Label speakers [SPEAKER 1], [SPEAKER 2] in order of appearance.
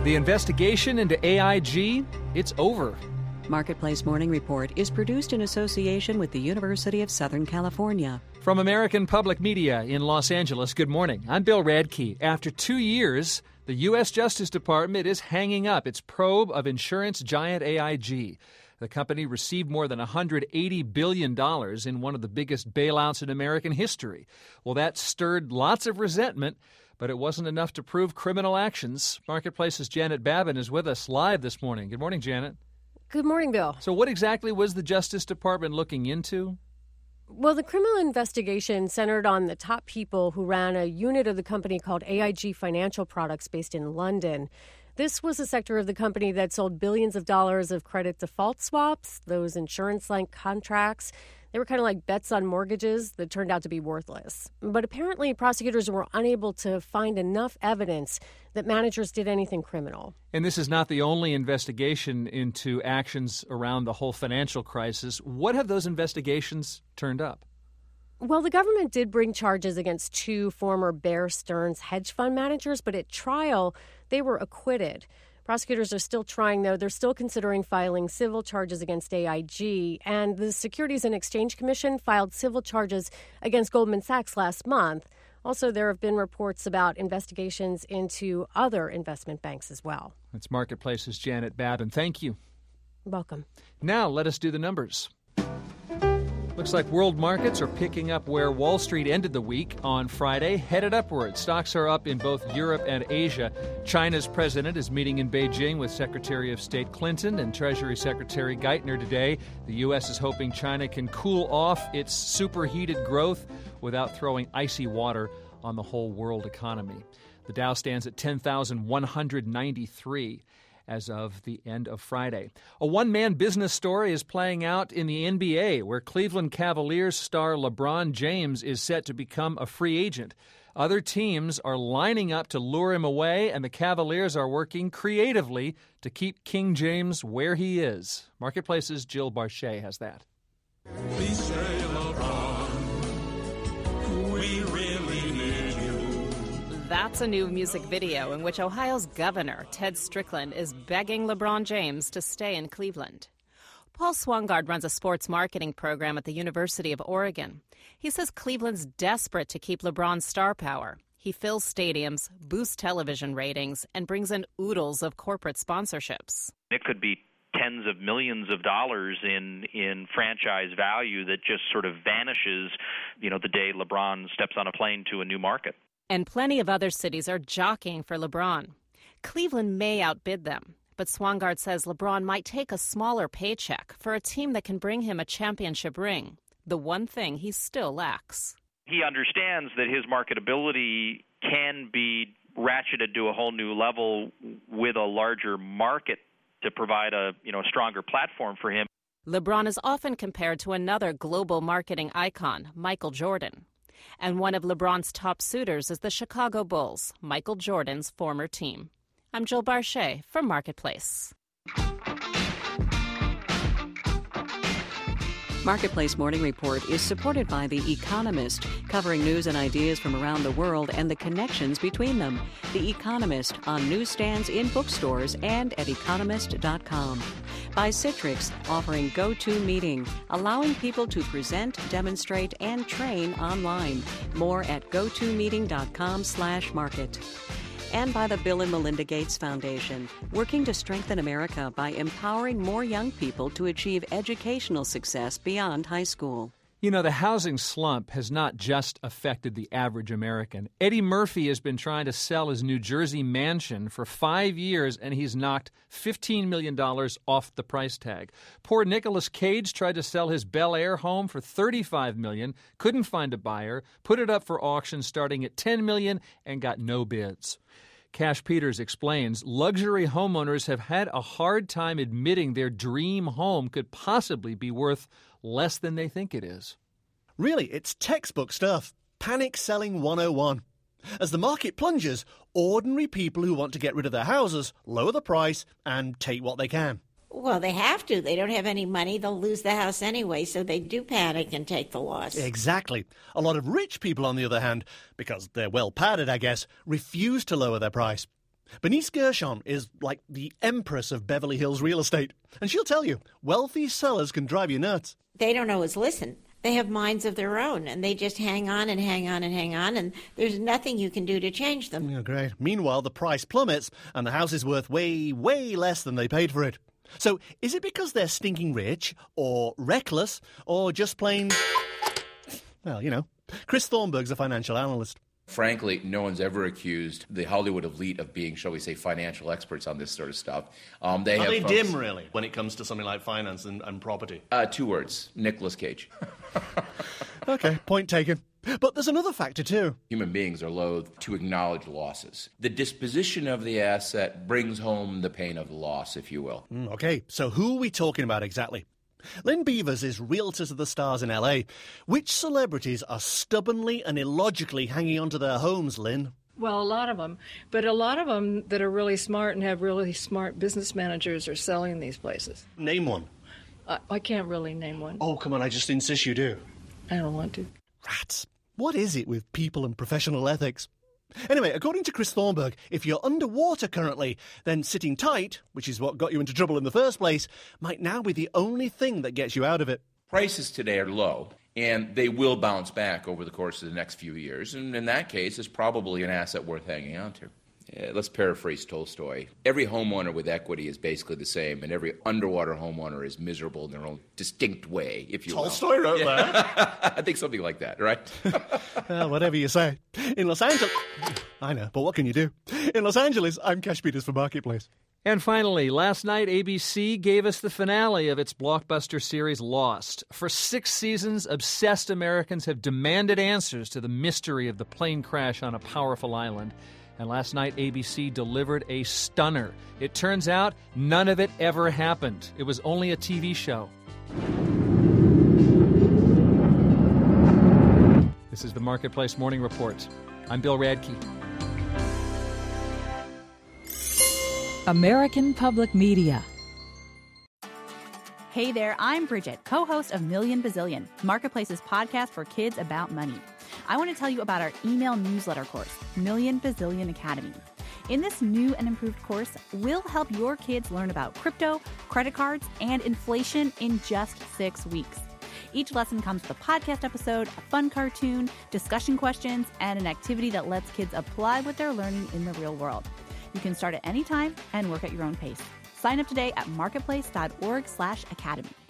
[SPEAKER 1] The investigation into AIG, it's over.
[SPEAKER 2] Marketplace Morning Report is produced in association with the University of Southern California.
[SPEAKER 1] From American Public Media in Los Angeles, good morning. I'm Bill Radke. After 2 years, the U.S. Justice Department is hanging up its probe of insurance giant AIG. The company received more than $180 billion in one of the biggest bailouts in American history. Well, that stirred lots of resentment, but it wasn't enough to prove criminal actions. Marketplace's Janet Babin is with us live this morning. Good morning, Janet.
[SPEAKER 3] Good morning, Bill.
[SPEAKER 1] So what exactly was the Justice Department looking into?
[SPEAKER 3] Well, the criminal investigation centered on the top people who ran a unit of the company called AIG Financial Products based in London. This was a sector of the company that sold billions of dollars of credit default swaps, those insurance-like contracts. They were kind of like bets on mortgages that turned out to be worthless. But apparently, prosecutors were unable to find enough evidence that managers did anything criminal.
[SPEAKER 1] And this is not the only investigation into actions around the whole financial crisis. What have those investigations turned up?
[SPEAKER 3] Well, the government did bring charges against 2 former Bear Stearns hedge fund managers, but at trial, they were acquitted. Prosecutors are still trying, though. They're still considering filing civil charges against AIG. And the Securities and Exchange Commission filed civil charges against Goldman Sachs last month. Also, there have been reports about investigations into other investment banks as well.
[SPEAKER 1] That's Marketplace's Janet Babin. Thank you.
[SPEAKER 3] Welcome.
[SPEAKER 1] Now, let us do the numbers. Looks like world markets are picking up where Wall Street ended the week on Friday, headed upward. Stocks are up in both Europe and Asia. China's president is meeting in Beijing with Secretary of State Clinton and Treasury Secretary Geithner today. The U.S. is hoping China can cool off its superheated growth without throwing icy water on the whole world economy. The Dow stands at 10,193. as of the end of Friday. A one-man business story is playing out in the NBA, where Cleveland Cavaliers star LeBron James is set to become a free agent. Other teams are lining up to lure him away, and the Cavaliers are working creatively to keep King James where he is. Marketplace's Jill Barchet has that.
[SPEAKER 4] Please stay, LeBron. We really need you.
[SPEAKER 5] That's a new music video in which Ohio's governor, Ted Strickland, is begging LeBron James to stay in Cleveland. Paul Swangard runs a sports marketing program at the University of Oregon. He says Cleveland's desperate to keep LeBron's star power. He fills stadiums, boosts television ratings, and brings in oodles of corporate sponsorships.
[SPEAKER 6] It could be tens of millions of dollars in franchise value that just sort of vanishes, the day LeBron steps on a plane to a new market.
[SPEAKER 5] And plenty of other cities are jockeying for LeBron. Cleveland may outbid them, but Swangard says LeBron might take a smaller paycheck for a team that can bring him a championship ring, the one thing he still lacks.
[SPEAKER 6] He understands that his marketability can be ratcheted to a whole new level with a larger market to provide a stronger platform for him.
[SPEAKER 5] LeBron is often compared to another global marketing icon, Michael Jordan. And one of LeBron's top suitors is the Chicago Bulls, Michael Jordan's former team. I'm Jill Barchet for Marketplace.
[SPEAKER 2] Marketplace Morning Report is supported by The Economist, covering news and ideas from around the world and the connections between them. The Economist on newsstands in bookstores and at economist.com. By Citrix, offering GoToMeeting, allowing people to present, demonstrate, and train online. More at gotomeeting.com/market. And by the Bill and Melinda Gates Foundation, working to strengthen America by empowering more young people to achieve educational success beyond high school.
[SPEAKER 1] The housing slump has not just affected the average American. Eddie Murphy has been trying to sell his New Jersey mansion for 5 years, and he's knocked $15 million off the price tag. Poor Nicolas Cage tried to sell his Bel Air home for $35 million, couldn't find a buyer, put it up for auction starting at $10 million, and got no bids. Cash Peters explains luxury homeowners have had a hard time admitting their dream home could possibly be worth less than they think it is.
[SPEAKER 7] Really, it's textbook stuff. Panic selling 101. As the market plunges, ordinary people who want to get rid of their houses lower the price and take what they can.
[SPEAKER 8] Well, they have to. They don't have any money. They'll lose the house anyway, so they do panic and take the loss.
[SPEAKER 7] Exactly. A lot of rich people, on the other hand, because they're well padded, I guess, refuse to lower their price. Bernice Gershon is like the empress of Beverly Hills real estate, and she'll tell you, wealthy sellers can drive you nuts.
[SPEAKER 8] They don't always listen. They have minds of their own, and they just hang on and hang on and hang on, and there's nothing you can do to change them.
[SPEAKER 7] Yeah, great. Meanwhile, the price plummets, and the house is worth way, way less than they paid for it. So, is it because they're stinking rich, or reckless, or just plain... Well, you know, Chris Thornburg's a financial analyst.
[SPEAKER 9] Frankly, no one's ever accused the Hollywood elite of being, shall we say, financial experts on this sort of stuff.
[SPEAKER 7] Are they dim, really, when it comes to something like finance and property?
[SPEAKER 9] 2 words. Nicolas Cage.
[SPEAKER 7] Okay, point taken. But there's another factor, too.
[SPEAKER 9] Human beings are loath to acknowledge losses. The disposition of the asset brings home the pain of the loss, if you will.
[SPEAKER 7] Okay, so who are we talking about exactly? Lynn Beavers is Realtor to the Stars in LA. Which celebrities are stubbornly and illogically hanging onto their homes, Lynn?
[SPEAKER 10] Well, a lot of them. But a lot of them that are really smart and have really smart business managers are selling these places.
[SPEAKER 7] Name one.
[SPEAKER 10] I can't really name one.
[SPEAKER 7] Oh, come on, I just insist you do.
[SPEAKER 10] I don't want to.
[SPEAKER 7] Rats. What is it with people and professional ethics? Anyway, according to Chris Thornburg, if you're underwater currently, then sitting tight, which is what got you into trouble in the first place, might now be the only thing that gets you out of it.
[SPEAKER 9] Prices today are low, and they will bounce back over the course of the next few years. And in that case, it's probably an asset worth hanging on to. Let's paraphrase Tolstoy. Every homeowner with equity is basically the same, and every underwater homeowner is miserable in their own distinct way, if you will.
[SPEAKER 7] Tolstoy wrote that?
[SPEAKER 9] I think something like that, right?
[SPEAKER 7] Well, whatever you say. In Los Angeles... I know, but what can you do? In Los Angeles, I'm Cash Peters for Marketplace.
[SPEAKER 1] And finally, last night, ABC gave us the finale of its blockbuster series Lost. For 6 seasons, obsessed Americans have demanded answers to the mystery of the plane crash on a powerful island. And last night, ABC delivered a stunner. It turns out none of it ever happened. It was only a TV show. This is the Marketplace Morning Report. I'm Bill Radke.
[SPEAKER 11] American Public Media.
[SPEAKER 12] Hey there, I'm Bridget, co-host of Million Bazillion, Marketplace's podcast for kids about money. I want to tell you about our email newsletter course, Million Bazillion Academy. In this new and improved course, we'll help your kids learn about crypto, credit cards, and inflation in just 6 weeks. Each lesson comes with a podcast episode, a fun cartoon, discussion questions, and an activity that lets kids apply what they're learning in the real world. You can start at any time and work at your own pace. Sign up today at marketplace.org/academy.